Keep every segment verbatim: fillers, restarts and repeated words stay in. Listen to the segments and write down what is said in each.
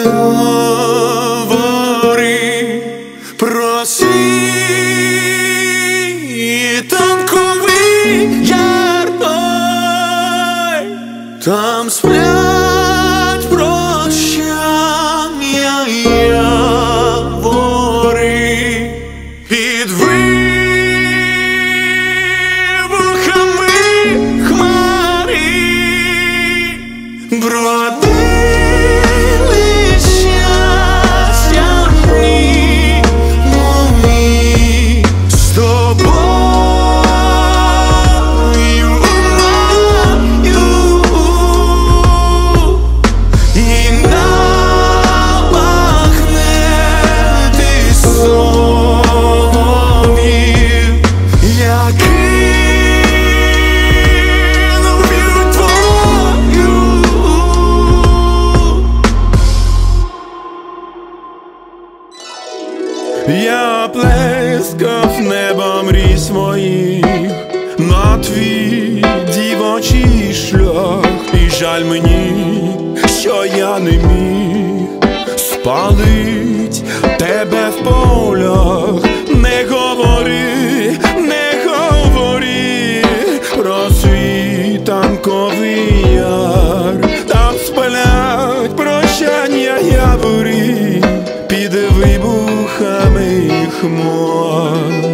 говори про світанковий ярмарок. Там сплять прощання явори під вибухами хмари. Бродили щастя мені мої з тобою маю, і напахне ти соловів, який любив твою. Я плескав небом ріс моїх на твій дівочий шлях, і жаль мені, що я не міг спалить тебе в полях. Не говори, не говори про світанковий яр. Там сплять прощання явори під вибухами хмар.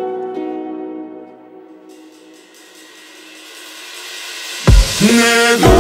Не